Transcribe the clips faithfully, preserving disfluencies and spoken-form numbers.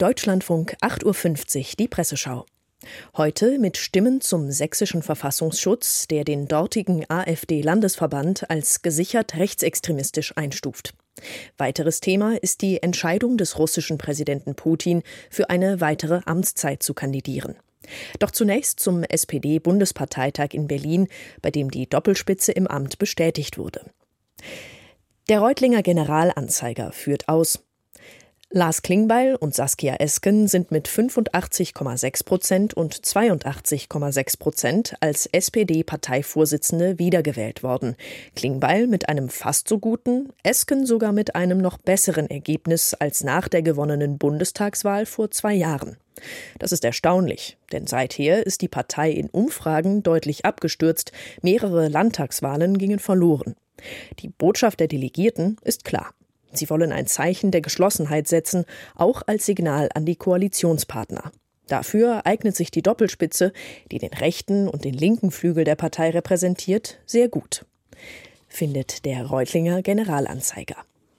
Deutschlandfunk acht Uhr fünfzig, die Presseschau. Heute mit Stimmen zum sächsischen Verfassungsschutz, der den dortigen AfD-Landesverband als gesichert rechtsextremistisch einstuft. Weiteres Thema ist die Entscheidung des russischen Präsidenten Putin, für eine weitere Amtszeit zu kandidieren. Doch zunächst zum S P D-Bundesparteitag in Berlin, bei dem die Doppelspitze im Amt bestätigt wurde. Der Reutlinger Generalanzeiger führt aus: Lars Klingbeil und Saskia Esken sind mit fünfundachtzig Komma sechs Prozent und zweiundachtzig Komma sechs Prozent als S P D-Parteivorsitzende wiedergewählt worden. Klingbeil mit einem fast so guten, Esken sogar mit einem noch besseren Ergebnis als nach der gewonnenen Bundestagswahl vor zwei Jahren. Das ist erstaunlich, denn seither ist die Partei in Umfragen deutlich abgestürzt, mehrere Landtagswahlen gingen verloren. Die Botschaft der Delegierten ist klar. Sie wollen ein Zeichen der Geschlossenheit setzen, auch als Signal an die Koalitionspartner. Dafür eignet sich die Doppelspitze, die den rechten und den linken Flügel der Partei repräsentiert, sehr gut, findet der Reutlinger Generalanzeiger.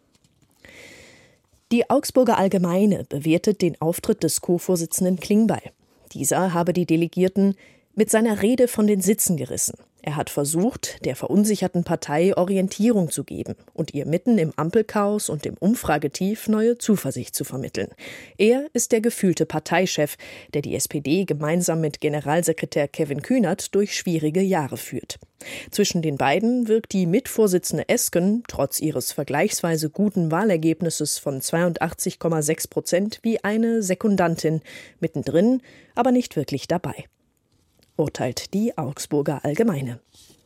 Die Augsburger Allgemeine bewertet den Auftritt des Co-Vorsitzenden Klingbeil. Dieser habe die Delegierten mit seiner Rede von den Sitzen gerissen. Er hat versucht, der verunsicherten Partei Orientierung zu geben und ihr mitten im Ampelchaos und im Umfragetief neue Zuversicht zu vermitteln. Er ist der gefühlte Parteichef, der die S P D gemeinsam mit Generalsekretär Kevin Kühnert durch schwierige Jahre führt. Zwischen den beiden wirkt die Mitvorsitzende Esken trotz ihres vergleichsweise guten Wahlergebnisses von zweiundachtzig Komma sechs Prozent wie eine Sekundantin, mittendrin, aber nicht wirklich dabei, urteilt die Augsburger Allgemeine.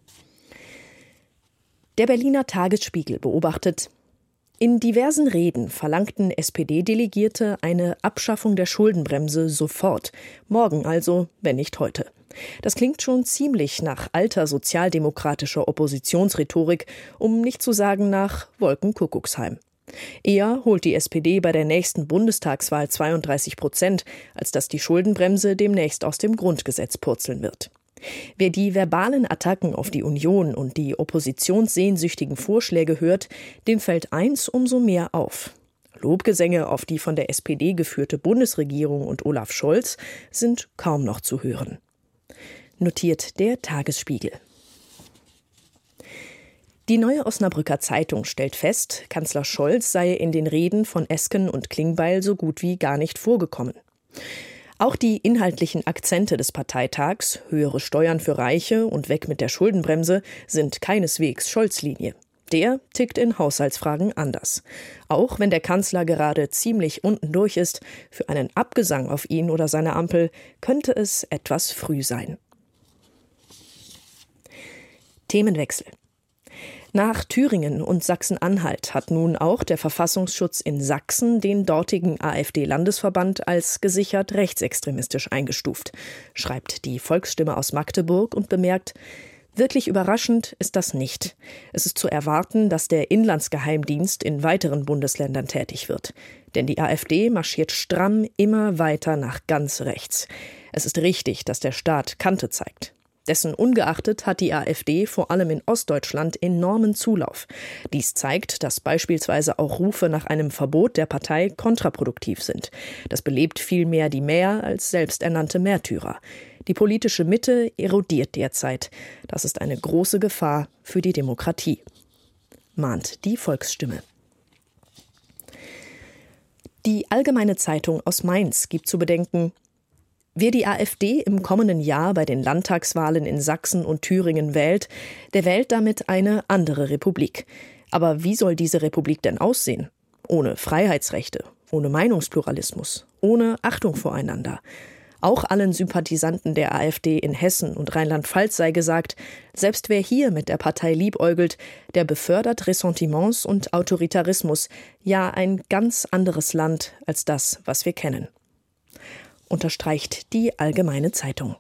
Der Berliner Tagesspiegel beobachtet: In diversen Reden verlangten S P D-Delegierte eine Abschaffung der Schuldenbremse sofort, morgen also, wenn nicht heute. Das klingt schon ziemlich nach alter sozialdemokratischer Oppositionsrhetorik, um nicht zu sagen nach Wolkenkuckucksheim. Eher holt die S P D bei der nächsten Bundestagswahl zweiunddreißig Prozent, als dass die Schuldenbremse demnächst aus dem Grundgesetz purzeln wird. Wer die verbalen Attacken auf die Union und die oppositionssehnsüchtigen Vorschläge hört, dem fällt eins umso mehr auf: Lobgesänge auf die von der S P D geführte Bundesregierung und Olaf Scholz sind kaum noch zu hören, notiert der Tagesspiegel. Die Neue Osnabrücker Zeitung stellt fest, Kanzler Scholz sei in den Reden von Esken und Klingbeil so gut wie gar nicht vorgekommen. Auch die inhaltlichen Akzente des Parteitags, höhere Steuern für Reiche und weg mit der Schuldenbremse, sind keineswegs Scholz-Linie. Der tickt in Haushaltsfragen anders. Auch wenn der Kanzler gerade ziemlich unten durch ist, für einen Abgesang auf ihn oder seine Ampel könnte es etwas früh sein. Themenwechsel. Nach Thüringen und Sachsen-Anhalt hat nun auch der Verfassungsschutz in Sachsen den dortigen AfD-Landesverband als gesichert rechtsextremistisch eingestuft, schreibt die Volksstimme aus Magdeburg und bemerkt: Wirklich überraschend ist das nicht. Es ist zu erwarten, dass der Inlandsgeheimdienst in weiteren Bundesländern tätig wird. Denn die AfD marschiert stramm immer weiter nach ganz rechts. Es ist richtig, dass der Staat Kante zeigt. Dessen ungeachtet hat die AfD vor allem in Ostdeutschland enormen Zulauf. Dies zeigt, dass beispielsweise auch Rufe nach einem Verbot der Partei kontraproduktiv sind. Das belebt vielmehr die Mäher als selbsternannte Märtyrer. Die politische Mitte erodiert derzeit. Das ist eine große Gefahr für die Demokratie, mahnt die Volksstimme. Die Allgemeine Zeitung aus Mainz gibt zu bedenken: Wer die AfD im kommenden Jahr bei den Landtagswahlen in Sachsen und Thüringen wählt, der wählt damit eine andere Republik. Aber wie soll diese Republik denn aussehen? Ohne Freiheitsrechte, ohne Meinungspluralismus, ohne Achtung voreinander. Auch allen Sympathisanten der AfD in Hessen und Rheinland-Pfalz sei gesagt, selbst wer hier mit der Partei liebäugelt, der befördert Ressentiments und Autoritarismus, ja ein ganz anderes Land als das, was wir kennen, unterstreicht die Allgemeine Zeitung.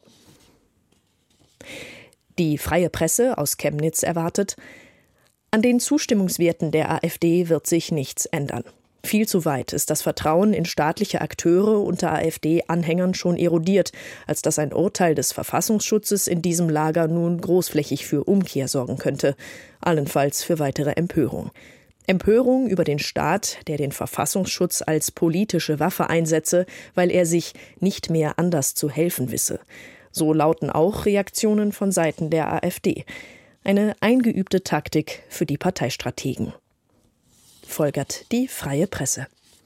Die Freie Presse aus Chemnitz erwartet: An den Zustimmungswerten der AfD wird sich nichts ändern. Viel zu weit ist das Vertrauen in staatliche Akteure unter AfD-Anhängern schon erodiert, als dass ein Urteil des Verfassungsschutzes in diesem Lager nun großflächig für Umkehr sorgen könnte, allenfalls für weitere Empörung. Empörung über den Staat, der den Verfassungsschutz als politische Waffe einsetze, weil er sich nicht mehr anders zu helfen wisse. So lauten auch Reaktionen von Seiten der AfD. Eine eingeübte Taktik für die Parteistrategen. Folgert die Freie Presse.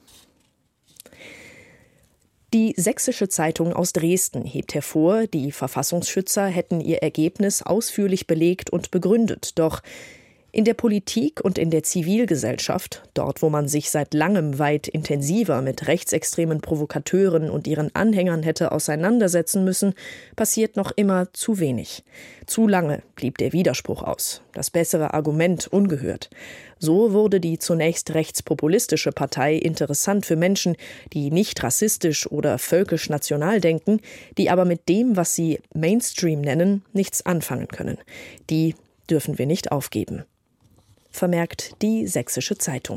Die Sächsische Zeitung aus Dresden hebt hervor, die Verfassungsschützer hätten ihr Ergebnis ausführlich belegt und begründet. Doch in der Politik und in der Zivilgesellschaft, dort wo man sich seit langem weit intensiver mit rechtsextremen Provokateuren und ihren Anhängern hätte auseinandersetzen müssen, passiert noch immer zu wenig. Zu lange blieb der Widerspruch aus, das bessere Argument ungehört. So wurde die zunächst rechtspopulistische Partei interessant für Menschen, die nicht rassistisch oder völkisch-national denken, die aber mit dem, was sie Mainstream nennen, nichts anfangen können. Die dürfen wir nicht aufgeben. Vermerkt die Sächsische Zeitung.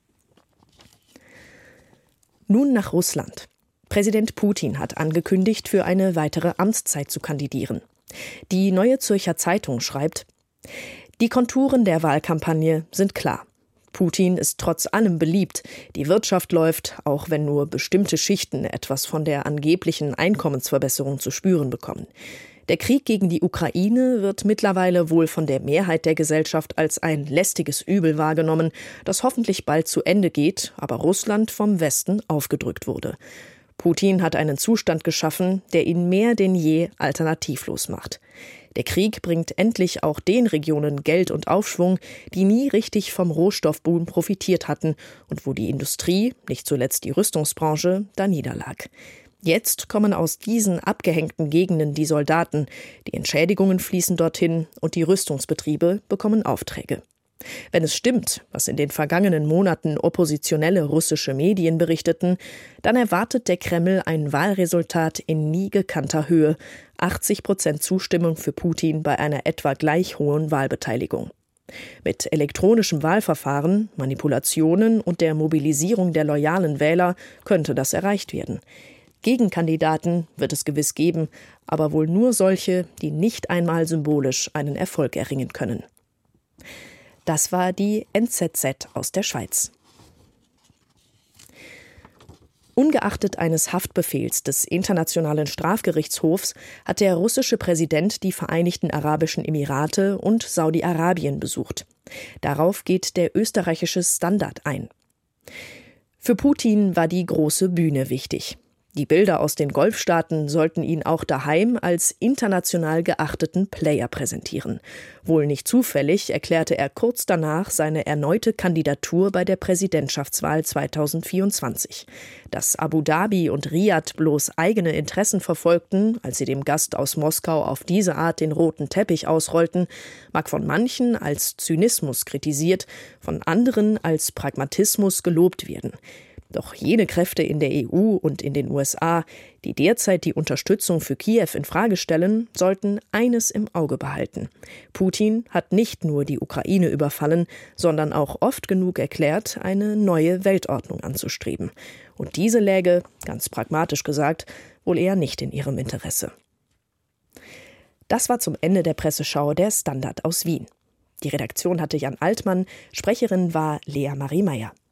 Nun nach Russland. Präsident Putin hat angekündigt, für eine weitere Amtszeit zu kandidieren. Die Neue Zürcher Zeitung schreibt: Die Konturen der Wahlkampagne sind klar. Putin ist trotz allem beliebt. Die Wirtschaft läuft, auch wenn nur bestimmte Schichten etwas von der angeblichen Einkommensverbesserung zu spüren bekommen. Der Krieg gegen die Ukraine wird mittlerweile wohl von der Mehrheit der Gesellschaft als ein lästiges Übel wahrgenommen, das hoffentlich bald zu Ende geht, aber Russland vom Westen aufgedrückt wurde. Putin hat einen Zustand geschaffen, der ihn mehr denn je alternativlos macht. Der Krieg bringt endlich auch den Regionen Geld und Aufschwung, die nie richtig vom Rohstoffboom profitiert hatten und wo die Industrie, nicht zuletzt die Rüstungsbranche, da niederlag. Jetzt kommen aus diesen abgehängten Gegenden die Soldaten, die Entschädigungen fließen dorthin und die Rüstungsbetriebe bekommen Aufträge. Wenn es stimmt, was in den vergangenen Monaten oppositionelle russische Medien berichteten, dann erwartet der Kreml ein Wahlresultat in nie gekannter Höhe, achtzig Prozent Zustimmung für Putin bei einer etwa gleich hohen Wahlbeteiligung. Mit elektronischem Wahlverfahren, Manipulationen und der Mobilisierung der loyalen Wähler könnte das erreicht werden. Gegenkandidaten wird es gewiss geben, aber wohl nur solche, die nicht einmal symbolisch einen Erfolg erringen können. Das war die N Z Z aus der Schweiz. Ungeachtet eines Haftbefehls des Internationalen Strafgerichtshofs hat der russische Präsident die Vereinigten Arabischen Emirate und Saudi-Arabien besucht. Darauf geht der österreichische Standard ein. Für Putin war die große Bühne wichtig. Die Bilder aus den Golfstaaten sollten ihn auch daheim als international geachteten Player präsentieren. Wohl nicht zufällig erklärte er kurz danach seine erneute Kandidatur bei der Präsidentschaftswahl zweitausendvierundzwanzig. Dass Abu Dhabi und Riad bloß eigene Interessen verfolgten, als sie dem Gast aus Moskau auf diese Art den roten Teppich ausrollten, mag von manchen als Zynismus kritisiert, von anderen als Pragmatismus gelobt werden. Doch jene Kräfte in der E U und in den U S A, die derzeit die Unterstützung für Kiew in Frage stellen, sollten eines im Auge behalten. Putin hat nicht nur die Ukraine überfallen, sondern auch oft genug erklärt, eine neue Weltordnung anzustreben. Und diese läge, ganz pragmatisch gesagt, wohl eher nicht in ihrem Interesse. Das war zum Ende der Presseschau der Standard aus Wien. Die Redaktion hatte Jan Altmann, Sprecherin war Lea Marie Meyer.